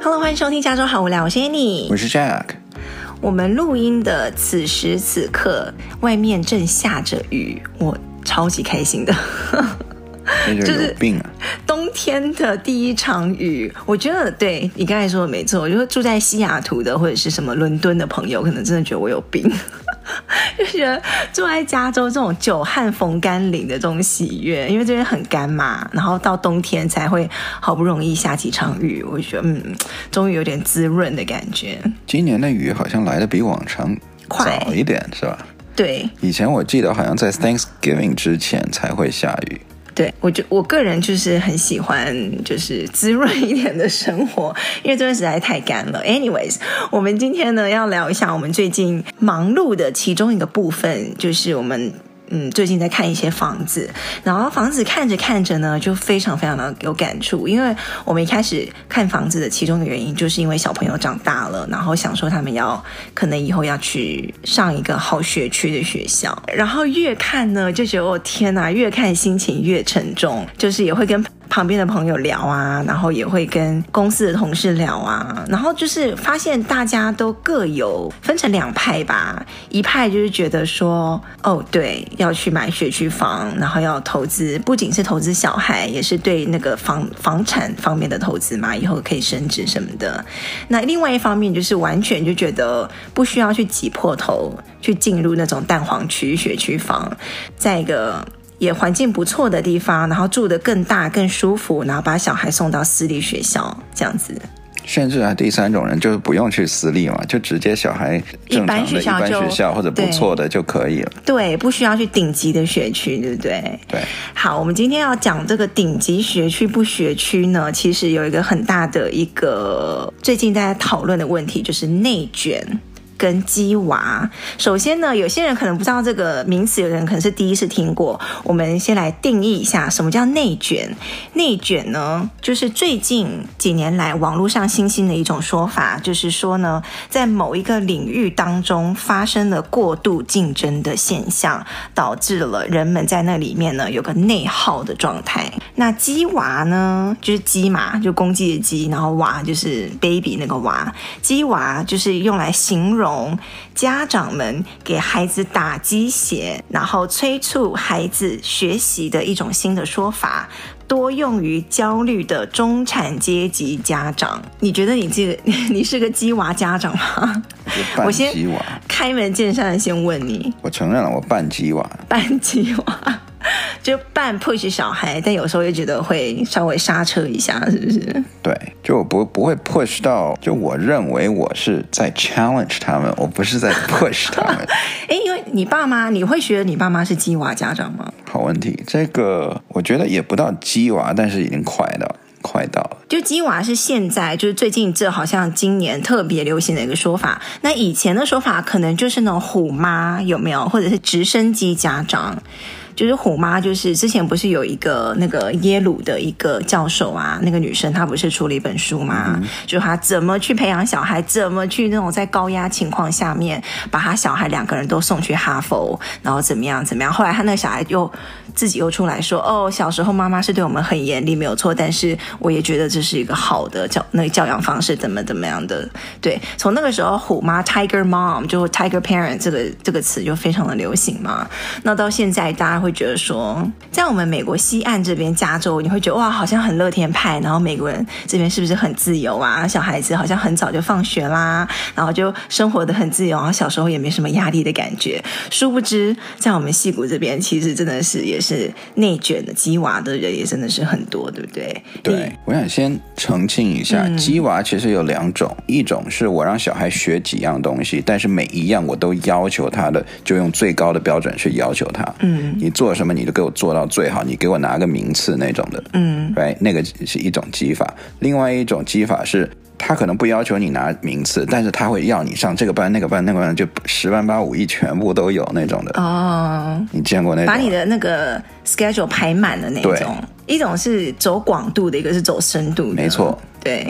Hello， 欢迎收听加州好无聊，我是 Annie， 我是 Jack。 我们录音的此时此刻，外面正下着雨，我超级开心的。 就是有病啊！ 冬天的第一场雨，我觉得对你刚才说的没错。我觉得住在西雅图的或者是什么伦敦的朋友，可能真的觉得我有病，就觉得住在加州这种久旱逢甘霖的这种喜悦，因为这边很干嘛，然后到冬天才会好不容易下几场雨，我就觉得终于有点滋润的感觉。 今年的雨好像来的比往常早一点，是吧？ 对， 以前我记得好像在 Thanksgiving 之前才会下雨。 对，我个人就是很喜欢就是滋润一点的生活，因为这边实在太干了。Anyways， 我们今天呢要聊一下我们最近忙碌的其中一个部分，就是我们最近在看一些房子，然后房子看着看着呢，就非常非常的有感触。因为我们一开始看房子的其中的原因，就是因为小朋友长大了，然后想说他们可能以后要去上一个好学区的学校，然后越看呢，就觉得天哪，越看心情越沉重，就是也会跟旁边的朋友聊啊，然后也会跟公司的同事聊啊，然后就是发现大家都各有分成两派吧，一派就是觉得说，对，要去买学区房，然后要投资，不仅是投资小孩，也是对那个房产方面的投资嘛，以后可以升值什么的。那另外一方面就是完全就觉得不需要去挤破头去进入那种蛋黄区学区房，在一个也环境不错的地方，然后住得更大更舒服，然后把小孩送到私立学校这样子。 甚至第三种人就是不用去私立嘛，就直接小孩正常的一般学校或者不错的就可以了。对， 不需要去顶级的学区，对不对？ 对。 好，我们今天要讲这个顶级学区不学区呢，其实有一个很大的一个最近大家讨论的问题，就是内卷跟鸡娃。首先呢，有些人可能不知道这个名词，有人可能是第一次听过。我们先来定义一下什么叫内卷。内卷呢，就是最近几年来网络上新兴的一种说法，就是说呢，在某一个领域当中发生了过度竞争的现象，导致了人们在那里面呢有个内耗的状态。那鸡娃呢，就是鸡嘛，就公鸡的鸡，然后娃就是 baby 那个娃。鸡娃就是用来形容家长们给孩子打鸡血，然后催促孩子学习的一种新的说法，多用于焦虑的中产阶级家长。你觉得你是个鸡娃家长吗？ 我先开门见山的先问你。 我承认了，我半鸡娃。 半鸡娃就半 push 小孩，但有时候也觉得会稍微刹车一下，是不是？ 对，就我不会 push 到，就我认为我是在 challenge 他们，我不是在 push 他们。 因为你爸妈，你会觉得你爸妈是鸡娃家长吗？ 好问题，这个我觉得也不到鸡娃，但是已经快到了。 就鸡娃是现在就是最近这好像今年特别流行的一个说法，那以前的说法可能就是那种虎妈，有没有？或者是直升机家长。就是虎妈，就是之前不是有一个那个耶鲁的一个教授啊，那个女生她不是出了一本书吗？就她怎么去培养小孩，怎么去那种在高压情况下面把她小孩两个人都送去哈佛，然后怎么样，后来她那个小孩自己又出来说，小时候妈妈是对我们很严厉没有错，但是我也觉得这是一个好的教养方式，怎么样的。对，从那个时候虎妈 Tiger Mom 就 Tiger Parent 这个词就非常的流行嘛。那到现在大家会觉得说，在我们美国西岸这边加州，你会觉得哇好像很乐天派，然后美国人这边是不是很自由啊，小孩子好像很早就放学啦，然后就生活得很自由，然后小时候也没什么压力的感觉。殊不知在我们矽谷这边其实真的是也是内卷的鸡娃的人也真的是很多，对不对？ 对，我想先澄清一下，鸡娃其实有两种，一种是我让小孩学几样东西，但是每一样我都要求他的，就用最高的标准去要求他。你做什么你就给我做到最好，你给我拿个名次那种的。right？ 那个是一种鸡法。另外一种鸡法是他可能不要求你拿名次，但是他会要你上这个班那个班那个班，就10万8、5亿全部都有那种的。你见过那种？ 把你的那个 schedule 排满的那种。一种是走广度的，一个是走深度的。 没错。 对。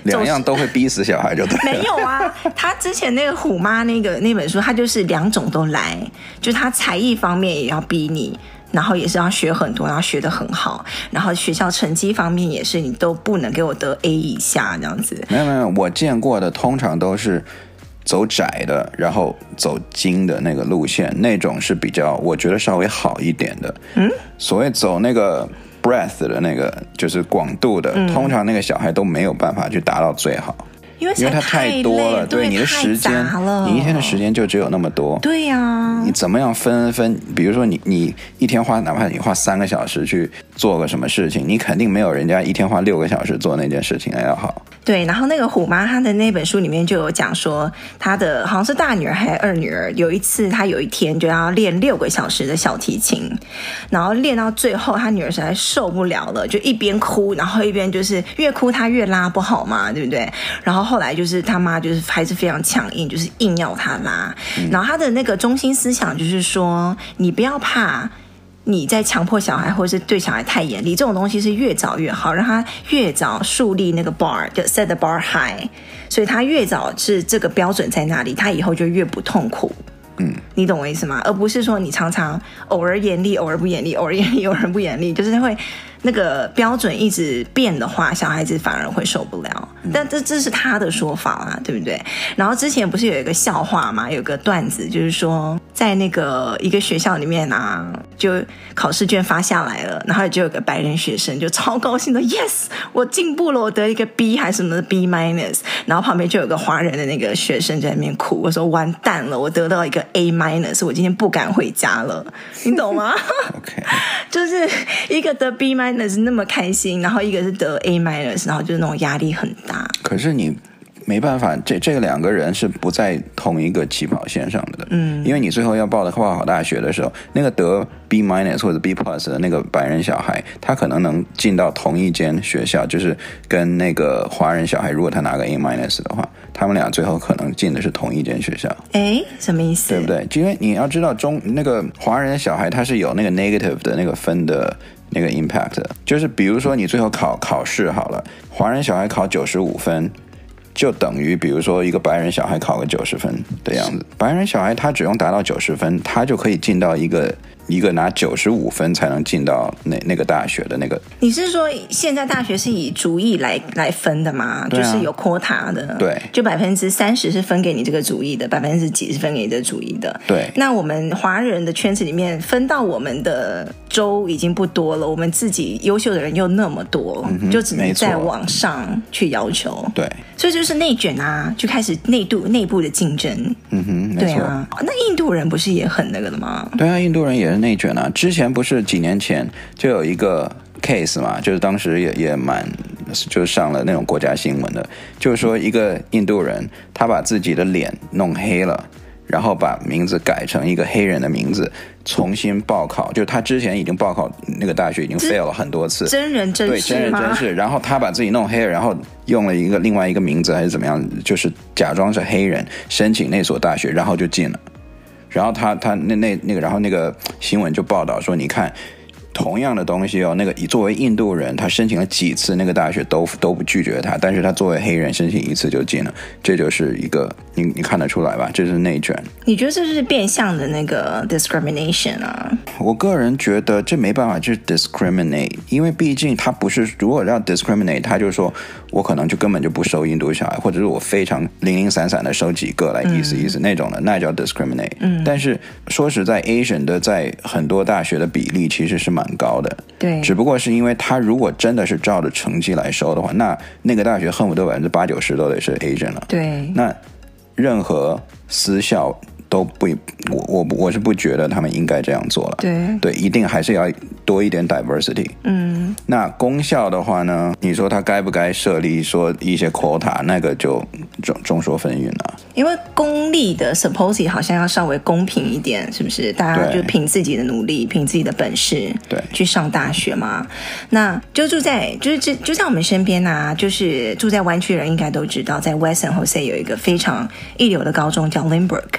两样都会逼死小孩就对了。 没有啊，他之前那个虎妈那本书，他就是两种都来，就他才艺方面也要逼你，然后也是要学很多，然后学得很好，然后学校成绩方面也是你都不能给我得 A 以下这样子。 没有，我见过的通常都是走窄的，然后走精的那个路线，那种是比较我觉得稍微好一点的。所谓走那个 breadth 的那个就是广度的，通常那个小孩都没有办法去达到最好。因为它太多了，对你的时间，你一天的时间就只有那么多。 对呀， 你怎么样分？比如说你一天哪怕你花3个小时去做个什么事情，你肯定没有人家一天花6个小时做那件事情要好。 对，然后那个虎妈她的那本书里面就有讲说，她的好像是大女儿还是二女儿，有一次她有一天就要练6个小时的小提琴，然后练到最后，她女儿实在受不了了，就一边哭，然后一边就是越哭她越拉不好嘛，对不对？然后后来就是他妈就是还是非常强硬，就是硬要她拉。然后她的那个中心思想就是说，你不要怕你在强迫小孩或是对小孩太严厉，这种东西是越早越好，让他越早树立那个 bar， 就 set the bar high， 所以他越早是这个标准在那里，他以后就越不痛苦。你懂我意思吗？而不是说你常常偶尔严厉，偶尔不严厉，偶尔严厉，偶尔不严厉，就是会那个标准一直变的话，小孩子反而会受不了。但这是他的说法啦，对不对？然后之前不是有一个笑话嘛，有个段子，就是说在那个一个学校里面啊，就考试卷发下来了，然后就有个白人学生就超高兴的 ，yes， 我进步了，我得一个 B 还是什么的 B-， 然后旁边就有个华人的那个学生在那边哭，我说完蛋了，我得到一个 A-， 我今天不敢回家了，你懂吗 ？OK， 就是一个得 B- 那么开心，然后一个是得 A-， 然后就是那种压力很大。 可是你没办法，这两个人是不在同一个起跑线上的。因为你最后要报考大学的时候，那个得 B- 或者 B+ 的那个白人小孩，他可能能进到同一间学校，就是跟那个华人小孩，如果他拿个 A- 的话，他们俩最后可能进的是同一间学校。 什么意思？ 对不对？因为你要知道那个华人的小孩他是有那个 negative 的那个分的那个 impact， 就是比如说你最后考试好了，华人小孩考95分，就等于比如说一个白人小孩考个90分的样子。白人小孩他只用达到90分，他就可以进到一个拿95分才能进到那个大学的那个。 你是说现在大学是以族裔来分的吗？就是有 quota 的， 对， 就30%是分给你这个族裔的，% 几是分给你这个族裔的。 对， 那我们华人的圈子里面分到我们的州已经不多了，我们自己优秀的人又那么多，就只能再往上去要求。 对， 所以就是内卷啊，就开始内部的竞争。 没错。 对啊，那印度人不是也很那个的吗？ 对啊，印度人也是内卷啊。之前不是几年前就有一个 case 嘛，就是当时也蛮就上了那种国家新闻的，就是说一个印度人他把自己的脸弄黑了，然后把名字改成一个黑人的名字，重新报考，就他之前已经报考那个大学已经 fail 了很多次， 真人真事吗？ 对，真人真事。然后他把自己弄黑了，然后用了另外一个名字还是怎么样，就是假装是黑人申请那所大学，然后就进了。然后他那个，然后那个新闻就报道说，你看同样的东西哦，那个作为印度人，他申请了几次那个大学都不拒绝他，但是他作为黑人申请1次就进了，这就是一个你看得出来吧？这是内卷。 你觉得这是变相的那个 discrimination 啊？ 我个人觉得这没办法，就是 discriminate， 因为毕竟他不是，如果要 discriminate， 他就说我可能就根本就不收印度小孩，或者是我非常零零散散的收几个来意思那种的，那叫 discriminate。但是说实在 Asian 的在很多大学的比例其实是蛮高的， 对， 只不过是因为他如果真的是照着成绩来收的话，那个大学恨不得80%-90%都得是 Asian 了。 对， 那任何私校都不，我是不觉得他们应该这样做了。对，一定还是要多一点 diversity。那公校的话呢，你说他该不该设立说一些 quota， 那个就众说纷纭了。因为公立的 supposedly 好像要稍微公平一点，是不是？大家就凭自己的努力，凭自己的本事， 对， 去上大学嘛。那就就在我们身边啊，就是住在湾区的人应该都知道，在 West San Jose 有一个非常一流的高中叫 Lynbrook。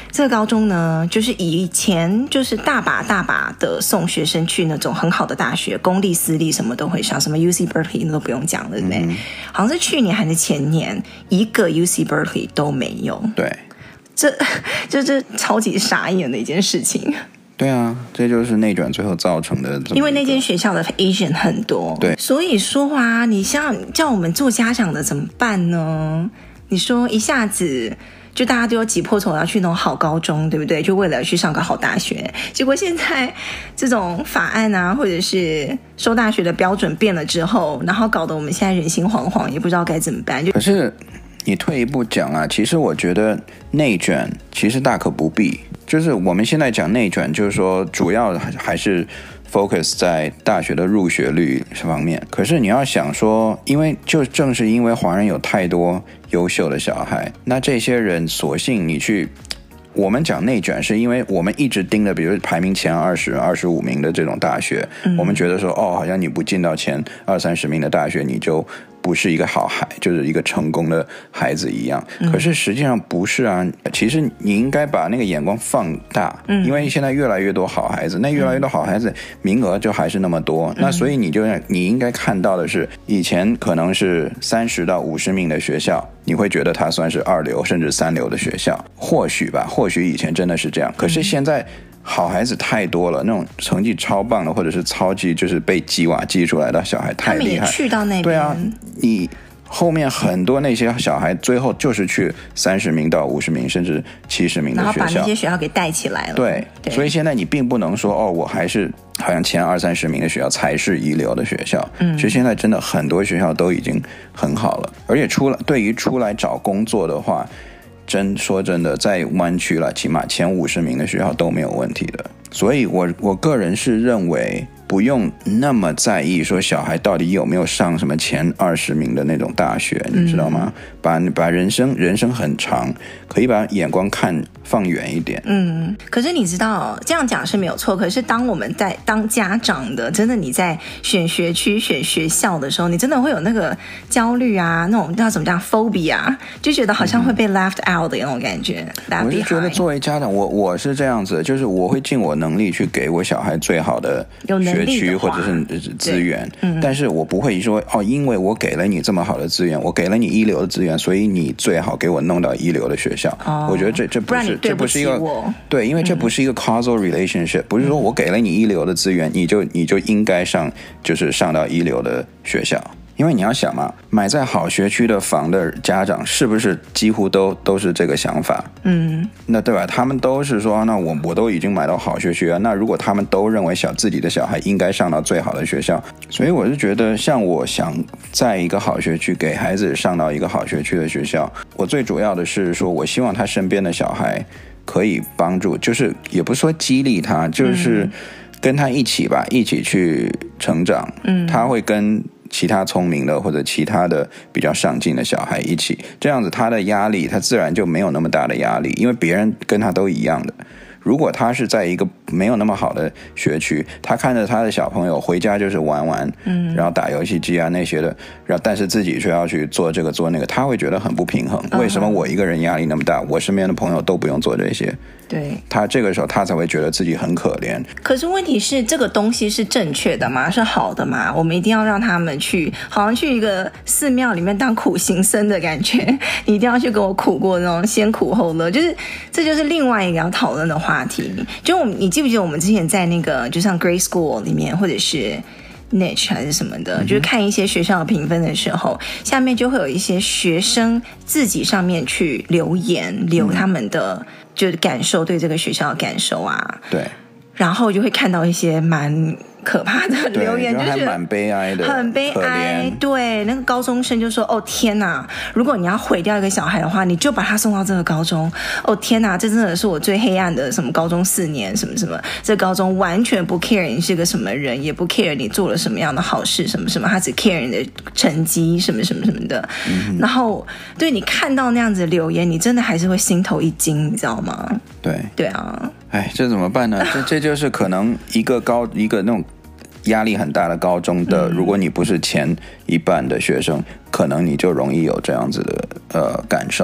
这个高中呢，就是以前就是大把的送学生去那种很好的大学，公立私立什么都会上，什么 UC Berkeley 那都不用讲了，对不对？好像是去年还是前年，一个 UC Berkeley 都没有。 对， 这超级傻眼的一件事情。 对啊，这就是内转最后造成的。 因为那间学校的 Asian 很多， 对， 所以说啊，你像叫我们做家长的怎么办呢？你说一下子就大家都要挤破头要去那种好高中，对不对？就为了去上个好大学，结果现在这种法案啊，或者是收大学的标准变了之后，然后搞得我们现在人心惶惶，也不知道该怎么办。 可是你退一步讲啊，其实我觉得内卷其实大可不必。就是我们现在讲内卷，就是说主要还是 focus 在大学的入学率方面。可是你要想说，因为就正是因为华人有太多优秀的小孩，那这些人索性你去，我们讲内卷是因为我们一直盯着比如排名前20、25名的这种大学，我们觉得说好像你不进到前20-30名的大学，你就不是一个好孩，就是一个成功的孩子一样。可是实际上不是啊，其实你应该把那个眼光放大，因为现在越来越多好孩子，那越来越多好孩子名额就还是那么多，那所以你应该看到的是，以前可能是30到50名的学校，你会觉得它算是2流甚至3流的学校，或许以前真的是这样，可是现在好孩子太多了，那种成绩超棒的，或者是超级就是被鸡娃鸡出来的小孩太厉害， 他们也去到那边。 对啊，你后面很多那些小孩最后就是去30名到50名甚至70名的学校， 然后把那些学校给带起来了。 对，所以现在你并不能说我还是好像前20-30名的学校才是一流的学校。其实现在真的很多学校都已经很好了，而且对于出来找工作的话，说真的，在湾区了，起码前50名的学校都没有问题的。所以我个人是认为不用那么在意说小孩到底有没有上什么前20名的那种大学，你知道吗？把人生很长，可以把眼光放远一点。 可是你知道这样讲是没有错，可是当我们在当家长的，真的你在选学区选学校的时候，你真的会有那个焦虑啊，那种叫怎么讲 phobia， 就觉得好像会被 left out 的那种感觉。 我是觉得作为家长，我是这样子，就是我会尽我能力去给我小孩最好的学区或者是资源，但是我不会说因为我给了你这么好的资源，我给了你一流的资源，所以你最好给我弄到一流的学校。我觉得这不是一个对，因为这不是一个 causal relationship，不是说我给了你一流的资源，你就应该上到一流的学校。因为你要想嘛，买在好学区的房的家长是不是几乎都是这个想法？那对吧？他们都是说，那我都已经买到好学区了，那如果他们都认为自己的小孩应该上到最好的学校，所以我是觉得，像我想在一个好学区给孩子上到一个好学区的学校，我最主要的是说，我希望他身边的小孩可以帮助，就是也不是说激励他，就是跟他一起去成长。他会跟其他聪明的或者其他的比较上进的小孩一起，这样子他的压力他自然就没有那么大的压力，因为别人跟他都一样的。如果他是在一个没有那么好的学区，他看着他的小朋友回家就是玩，然后打游戏机啊那些的，然后但是自己却要去做这个做那个，他会觉得很不平衡。为什么我一个人压力那么大，我身边的朋友都不用做这些？ 对， 他这个时候他才会觉得自己很可怜。 可是问题是，这个东西是正确的吗？是好的吗？我们一定要让他们去，好像去一个寺庙里面当苦行僧的感觉，你一定要去跟我苦过那种先苦后乐，这就是另外一个要讨论的话题。就你记不记得我们之前在那个就像 Grade School 里面，或者是Niche 还是什么的，就是看一些学校的评分的时候，下面就会有一些学生自己上面去留言，留他们的就是感受，对这个学校的感受啊。 对， 然后就会看到一些蛮可怕的留言，就是还蛮悲哀的， 很悲哀。对，那个高中生就说：“哦天哪，如果你要毁掉一个小孩的话，你就把他送到这个高中。哦天哪，这真的是我最黑暗的什么高中4年什么什么，这高中完全不 care 你是个什么人，也不 care 你做了什么样的好事什么什么，他只 care 你的成绩什么什么什么的。然后对你看到那样子的留言，你真的还是会心头一惊，你知道吗？对啊。 这怎么办呢？这就是可能一个那种压力很大的高中的，如果你不是前一半的学生，可能你就容易有这样子的感受吧。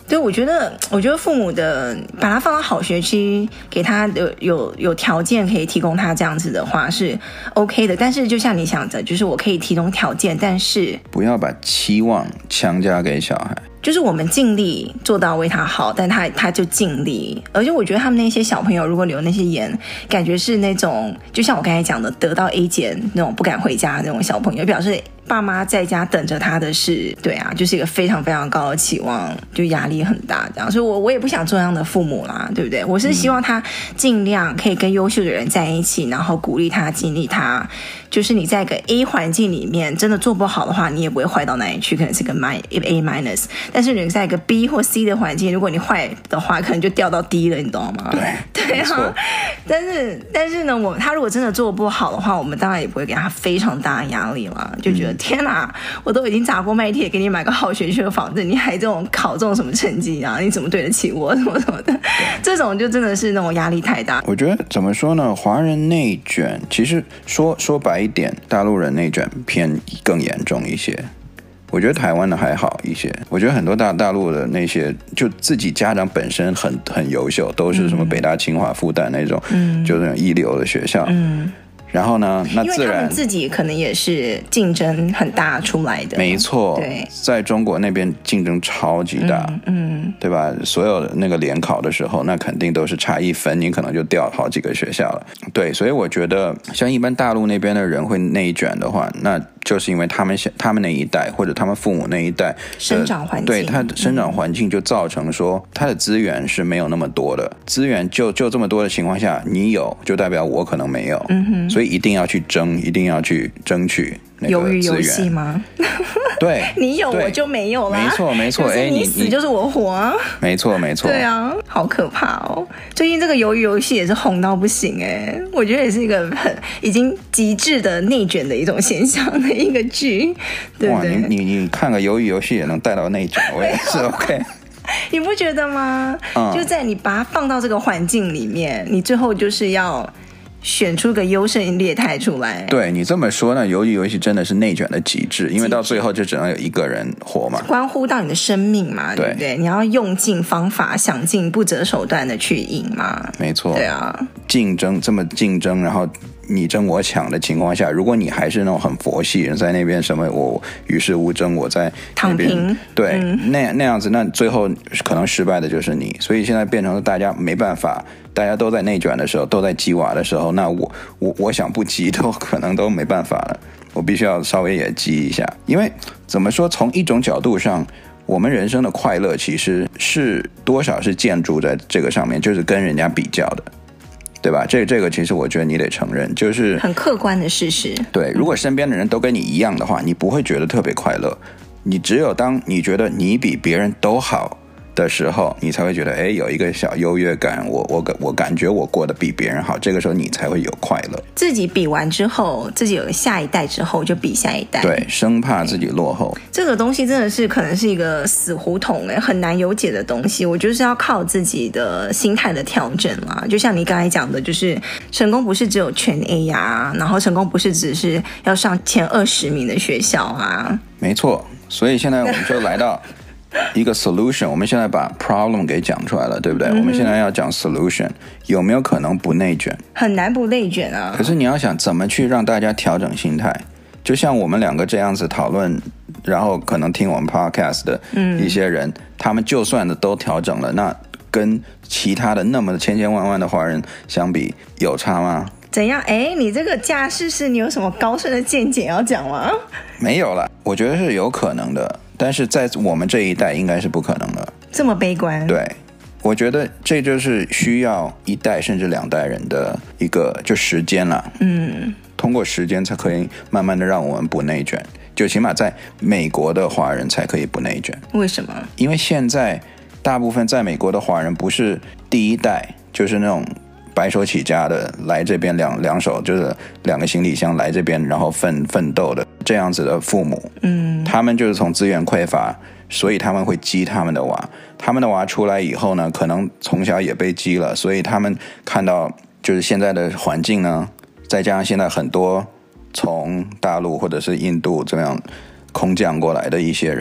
对，我觉得父母的把他放到好学区，给他有条件可以提供他这样子的话是 OK 的，但是就像你想的，就是我可以提供条件，但是不要把期望强加给小孩。 就是我们尽力做到为他好，但他就尽力。而且我觉得他们那些小朋友如果留那些言，感觉是那种就像我刚才讲的得到 A 减那种不敢回家的那种小朋友，表示爸妈在家等着他的是，对啊，就是一个非常非常高的期望，就压力很大这样。所以我也不想做这样的父母啦，对不对？我是希望他尽量可以跟优秀的人在一起，然后鼓励他、激励他。就是你在一个 A 环境里面真的做不好的话，你也不会坏到哪里去，可能是个 A-。但是你在一个 B 或 C 的环境，如果你坏的话，可能就掉到 D 了，你懂吗？对啊。但是呢，他如果真的做不好的话，我们当然也不会给他非常大的压力了，就觉得天哪，我都已经砸锅卖铁给你买个好学区的房子，你还考这种什么成绩啊？你怎么对得起我什么什么的？这种就真的是那种压力太大。 我觉得怎么说呢？华人内卷，其实说白一点，大陆人内卷偏更严重一些。我觉得台湾的还好一些。我觉得很多大陆的那些，就自己家长本身很优秀，都是什么北大、清华、复旦那种，就那种一流的学校。然后呢，那自然因为他们自己可能也是竞争很大出来的。 没错， 对， 在中国那边竞争超级大，对吧？所有的那个联考的时候，那肯定都是差1分，你可能就掉好几个学校了。对，所以我觉得像一般大陆那边的人会内卷的话，那就是因为他们那一代或者他们父母那一代生长环境， 对，他的生长环境就造成说他的资源是没有那么多的，资源就这么多的情况下，你有就代表我可能没有，所以一定要去争，一定要去争取那个资源。 鱿鱼游戏吗？ 对， 你有我就没有啦。 没错， 哎，你死就是我活啊。 没错。 对啊，好可怕哦！最近这个鱿鱼游戏也是红到不行哎，我觉得也是一个已经极致的内卷的一种现象的一个剧，对不对？ 哇，你看个鱿鱼游戏也能带到内卷，我也是 OK。 你不觉得吗？就在你把它放到这个环境里面，你最后就是要选出个优胜劣汰出来。 对，你这么说呢，鱿鱼游戏真的是内卷的极致，因为到最后就只能有一个人活嘛， 关乎到你的生命嘛，对不对？你要用尽方法，想尽不择手段的去赢嘛。 没错， 对啊， 竞争，然后你争我抢的情况下，如果你还是那种很佛系人，在那边什么我与世无争，我在那边躺平， 对，那样子，那最后可能失败的就是你。所以现在变成了大家没办法，大家都在内卷的时候，都在鸡娃的时候，那我想不鸡都可能都没办法了，我必须要稍微也鸡一下。因为怎么说，从一种角度上，我们人生的快乐其实是多少是建筑在这个上面，就是跟人家比较的。对吧？这个其实我觉得你得承认，就是很客观的事实。 对，如果身边的人都跟你一样的话，你不会觉得特别快乐。你只有当你觉得你比别人都好的时候，你才会觉得哎，有一个小优越感，我感觉我过得比别人好，这个时候你才会有快乐。 自己比完之后，自己有下一代之后，就比下一代。 对，生怕自己落后。 这个东西真的是可能是一个死胡同很难有解的东西。我就是要靠自己的心态的调整啦。就像你刚才讲的，就是成功不是只有全 A 啊，然后成功不是只是要上前20名的学校啊。 没错，所以现在我们就来到一个 solution， 我们现在把 problem 给讲出来了，对不对？我们现在要讲 solution， 有没有可能不内卷？ 很难不内卷啊。 可是你要想怎么去让大家调整心态，就像我们两个这样子讨论，然后可能听我们 podcast 的一些人，他们就算的都调整了，那跟其他的那么千千万万的华人相比，有差吗？ 怎样？哎，你这个架势是你有什么高深的见解要讲吗？ 没有啦，我觉得是有可能的。但是在我们这一代应该是不可能的。 这么悲观？ 对，我觉得这就是需要1代甚至2代人的一个就时间了。通过时间才可以慢慢的让我们不内卷，就起码在美国的华人才可以不内卷。 为什么？ 因为现在大部分在美国的华人不是第一代，就是那种白手起家的来这边两手就是2个行李箱来这边然后奋斗的这样子的父母，他们就是从资源匮乏，所以他们会激他们的娃，他们的娃出来以后呢，可能从小也被激了，所以他们看到就是现在的环境呢，再加上现在很多从大陆或者是印度这样空降过来的一些人，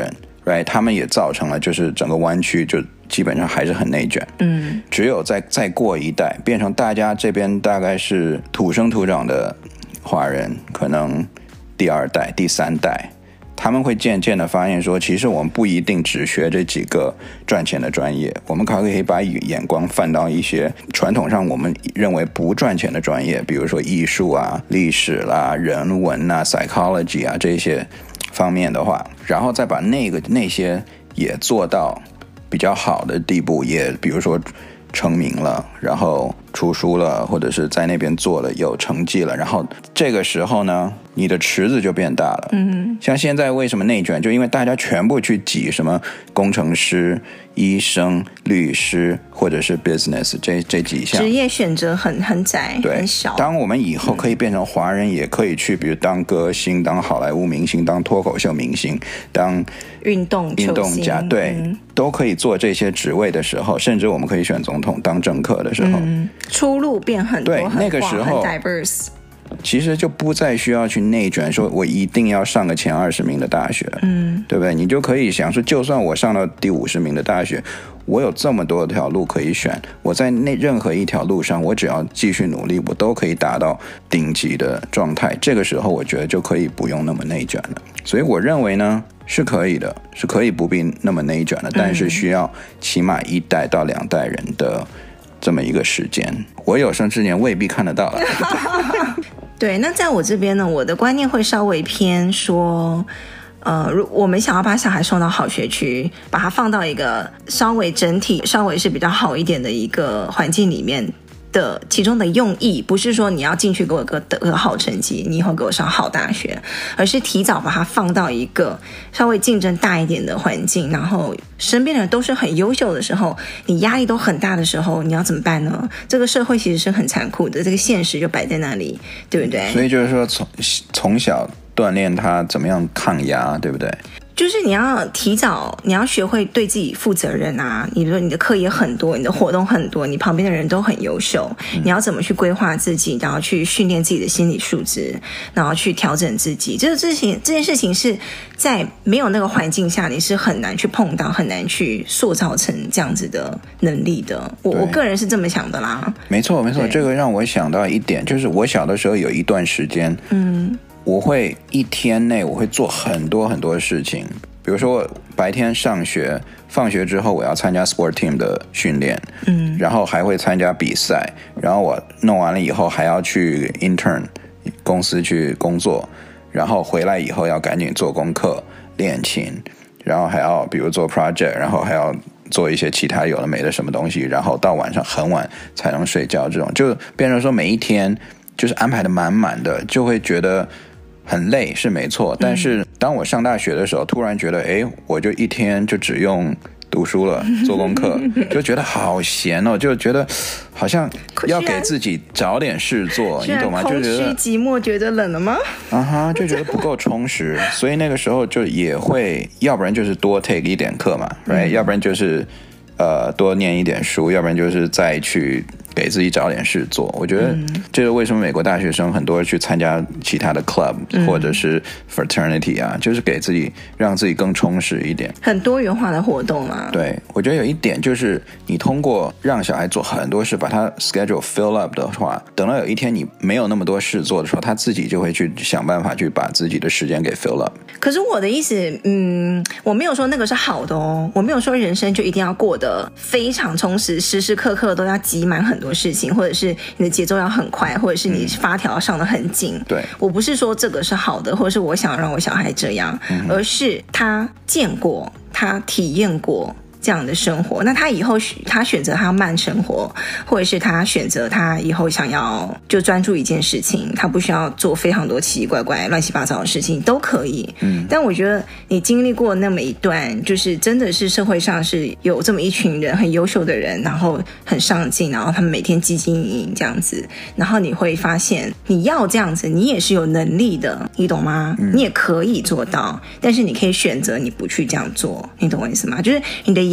right？ 他们也造成了就是整个湾区就基本上还是很内卷。只有再过一代，变成大家这边大概是土生土长的华人，可能第2代、第3代，他们会渐渐的发现说，其实我们不一定只学这几个赚钱的专业，我们可以把眼光放到一些传统上我们认为不赚钱的专业，比如说艺术啊、历史啦、人文啊、psychology 啊这些方面的话，然后再把那些也做到比较好的地步，也比如说成名了，然后出书了，或者是在那边做了有成绩了，然后这个时候呢，你的池子就变大了。像现在为什么内卷，就因为大家全部去挤什么工程师、医生、律师或者是 business 这几项职业选择很窄， 对， 很小。 当我们以后可以变成华人，也可以去比如当歌星、当好莱坞明星、当脱口秀明星、当运动家，对，都可以做这些职位的时候，甚至我们可以选总统、当政客的时候， 出路变很多， 对，那个时候很 diverse， 其实就不再需要去内卷，说我一定要上个前20名的大学，对不对？你就可以想说，就算我上到第50名的大学，我有这么多条路可以选，我在任何一条路上，我只要继续努力，我都可以达到顶级的状态。这个时候，我觉得就可以不用那么内卷了。所以我认为呢，是可以的，是可以不必那么内卷的，但是需要起码1代到2代人的这么一个时间。我有生之年未必看得到了。 对，那在我这边呢，我的观念会稍微偏说，我们想要把小孩送到好学区，把他放到一个稍微整体稍微是比较好一点的一个环境里面的其中的用意，不是说你要进去给我得个好成绩，你以后给我上好大学，而是提早把它放到一个稍微竞争大一点的环境，然后身边的人都是很优秀的时候，你压力都很大的时候，你要怎么办呢？这个社会其实是很残酷的，这个现实就摆在那里，对不对？ 所以就是说从小锻炼他怎么样抗压，对不对？ 就是你要提早，你要学会对自己负责任啊！你说你的课也很多，你的活动很多，你旁边的人都很优秀，你要怎么去规划自己，然后去训练自己的心理素质，然后去调整自己。就是这件事情是在没有那个环境下，你是很难去碰到，很难去塑造成这样子的能力的。我个人是这么想的啦。没错， 这个让我想到一点，就是我小的时候有一段时间，我会一天内我会做很多很多事情，比如说我白天上学，放学之后我要参加 sport team 的训练，然后还会参加比赛，然后我弄完了以后还要去 intern 公司去工作，然后回来以后要赶紧做功课、练琴，然后还要比如做 project， 然后还要做一些其他有的没的什么东西，然后到晚上很晚才能睡觉，这种就变成说每一天就是安排的满满的，就会觉得很累是没错，但是当我上大学的时候，突然觉得，我就一天就只用读书了，做功课，就觉得好闲哦，就觉得好像要给自己找点事做，你懂吗？就觉得空虚寂寞，觉得冷了吗？ 就觉得不够充实，所以那个时候就也会，要不然就是多 take 一点课嘛，要不然就是多念一点书，要不然就是再去给自己找点事做。我觉得这是为什么美国大学生很多去参加其他的 club 或者是 fraternity 啊，就是给自己让自己更充实一点， 很多元化的活动啊。 对，我觉得有一点就是你通过让小孩做很多事，把他 schedule fill up 的话，等到有一天你没有那么多事做的时候，他自己就会去想办法去把自己的时间给 fill up。 可是我的意思，我没有说那个是好的哦，我没有说人生就一定要过得非常充实，时时刻刻都要挤满很多事情，或者是你的节奏要很快，或者是你发条要上得很紧。 对， 我不是说这个是好的，或者是我想让我小孩这样，而是他见过，他体验过这样的生活，那他以后他选择他要慢生活，或者是他选择他以后想要就专注一件事情，他不需要做非常多奇奇怪怪乱七八糟的事情都可以。但我觉得你经历过那么一段，就是真的是社会上是有这么一群人很优秀的人，然后很上进，然后他们每天汲汲营营这样子，然后你会发现你要这样子你也是有能力的，你懂吗？你也可以做到，但是你可以选择你不去这样做，你懂我意思吗？就是你的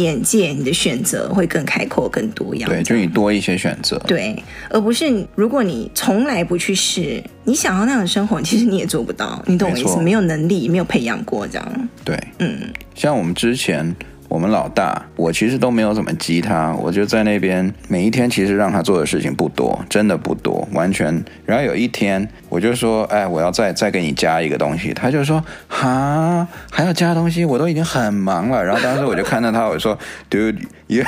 眼界、你的选择会更开阔、更多样。 对，就你多一些选择。 对，而不是如果你从来不去试，你想要那样的生活，其实你也做不到。你懂我意思？没有能力，没有培养过这样。 对，像我们之前。我们老大，我其实都没有怎么激他，我就在那边每一天其实让他做的事情不多，真的不多，完全。然后有一天我就说，哎，我要再给你加一个东西，他就说，哈，还要加东西，我都已经很忙了。然后当时我就看到他，我说 ，Dude, you're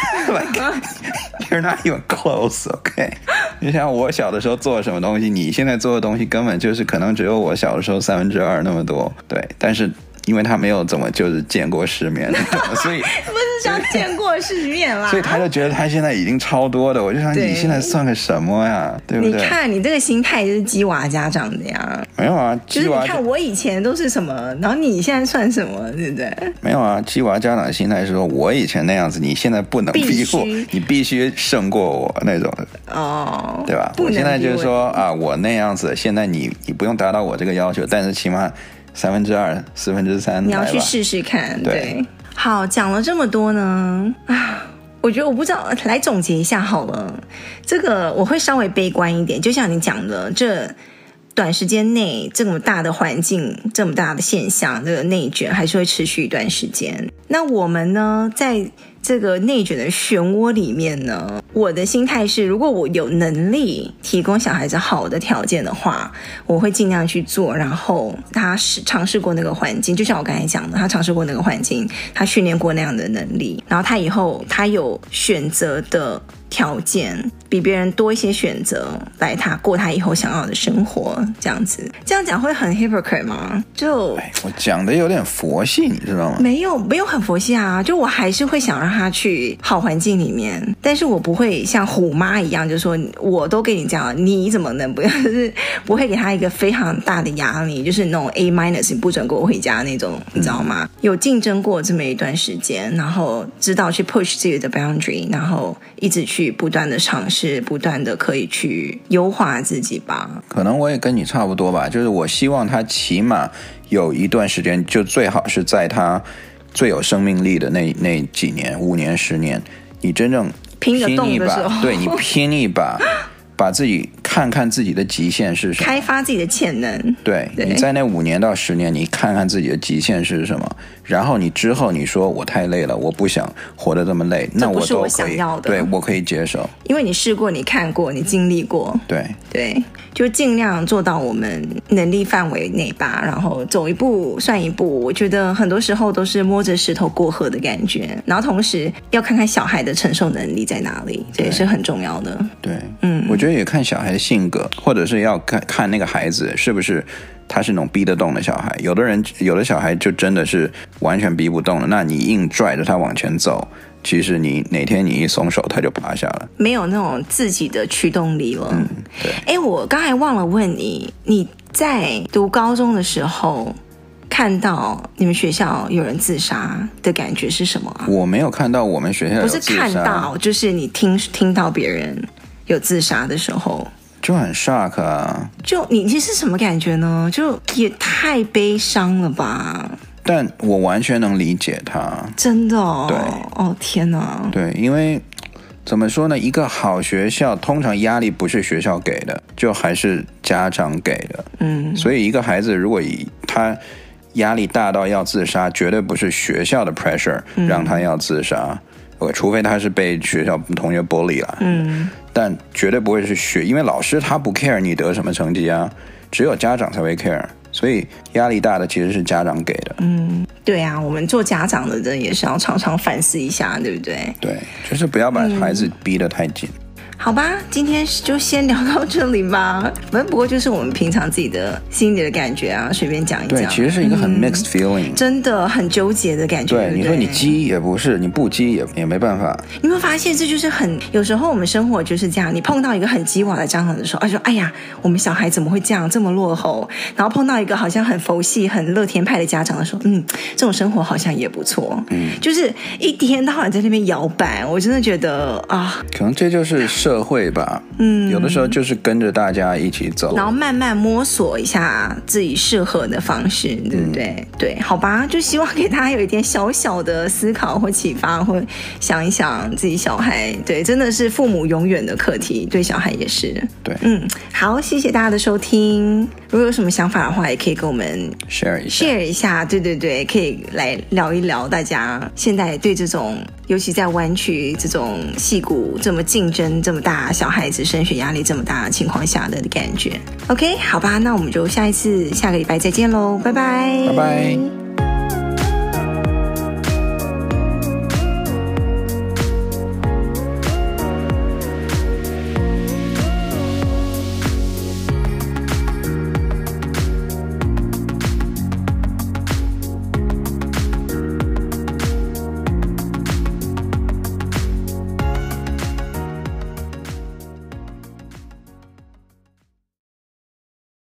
not even close, OK？ 你想我小的时候做什么东西，你现在做的东西根本就是可能只有我小的时候2/3那么多，对，但是。因为他没有怎么就是见过世面，所以不是想见过世面啦， 所以他就觉得他现在已经超多的。我就想你现在算个什么呀，对不对？ 你看你这个心态就是鸡娃家长的呀。 没有啊， 就是你看我以前都是什么，然后你现在算什么，对不对？ 没有啊，鸡娃家长的心态是说，我以前那样子，你现在不能逼我，你必须胜过我那种，对吧？我现在就是说啊，我那样子，现在你不用达到我这个要求，但是起码。2/3、3/4， 你要去试试看。对，好，讲了这么多呢，我觉得我不知道，来总结一下好了。这个我会稍微悲观一点，就像你讲的，这短时间内这么大的环境、这么大的现象，这个内卷还是会持续一段时间。那我们呢，在这个内卷的漩涡里面呢，我的心态是，如果我有能力提供小孩子好的条件的话，我会尽量去做。然后他尝试过那个环境，就像我刚才讲的，他尝试过那个环境，他训练过那样的能力，然后他以后他有选择的条件，比别人多一些选择，来他过他以后想要的生活，这样子。这样讲会很 hypocrite 吗？就我讲的有点佛系，你知道吗？ 没有很佛系啊，就我还是会想让他去好环境里面，但是我不会像虎妈一样，就说我都给你这样，你怎么能不要？就是不会给他一个非常大的压力，就是那种 A-， 你不准给我回家那种，你知道吗？有竞争过这么一段时间，然后知道去 push 自己的 boundary， 然后一直去不断的尝试，不断的可以去优化自己吧。 可能我也跟你差不多吧，就是我希望他起码有一段时间，就最好是在他最有生命力的那几年，5年10年，你真正拼一把， 对，你拼一把，把自己看看自己的极限是什么， 开发自己的潜能。 对，你在那5年到10年，你看看自己的极限是什么，然后你之后你说我太累了，我不想活得这么累，那我都可以，这不是我想要的， 对，我可以接受， 因为你试过，你看过，你经历过，对，就尽量做到我们能力范围内吧，然后走一步算一步。我觉得很多时候都是摸着石头过河的感觉，然后同时要看看小孩的承受能力在哪里，这也是很重要的。 对，我觉得也看小孩的性格，或者是要看那个孩子是不是他是那种逼得动的小孩。有的小孩就真的是完全逼不动了，那你硬拽着他往前走，其实你哪天你一松手他就趴下了，没有那种自己的驱动力了。 对。 我刚才忘了问你，你在读高中的时候看到你们学校有人自杀的感觉是什么啊？ 我没有看到我们学校有自杀， 不是看到，就是你听到别人有自杀的时候就很 shock 啊。 就你是什么感觉呢？就也太悲伤了吧。 但我完全能理解他， 真的哦。 对， 哦天哪。 对，因为怎么说呢，一个好学校通常压力不是学校给的，就还是家长给的。所以一个孩子如果他压力大到要自杀，绝对不是学校的 pressure 让他要自杀，除非他是被学校同学 bully 了。但绝对不会是因为老师他不 care 你得什么成绩啊，只有家长才会 care。所以压力大的其实是家长给的。 对啊，我们做家长的人也是要常常反思一下，对不对？ 对，就是不要把孩子逼得太紧。 好吧，今天就先聊到这里吧。不过就是我们平常自己的心里的感觉啊，随便讲一讲。 对，其实是一个很 mixed feeling， 真的很纠结的感觉。 对，你说你激也不是，你不激也没办法。 你有没有发现，这就是有时候我们生活就是这样，你碰到一个很激娃的家长的时候，说哎呀，我们小孩怎么会这样这么落后？然后碰到一个好像很佛系、很乐天派的家长的时候，这种生活好像也不错。就是一天到晚在那边摇摆，我真的觉得啊， 可能这就是社会吧，有的时候就是跟着大家一起走， 然后慢慢摸索一下自己适合的方式，对不对？对，好吧，就希望给大家有一点小小的思考或启发，或想一想自己小孩，对，真的是父母永远的课题，对小孩也是。 对， 好，谢谢大家的收听。如果有什么想法的话，也可以跟我们 share 一下，对对对，可以来聊一聊大家现在对这种，尤其在湾区这种矽谷这么竞争这么大，小孩子升学压力这么大的情况下的感觉。OK， 好吧，那我们就下个礼拜再见喽，拜拜， 拜拜。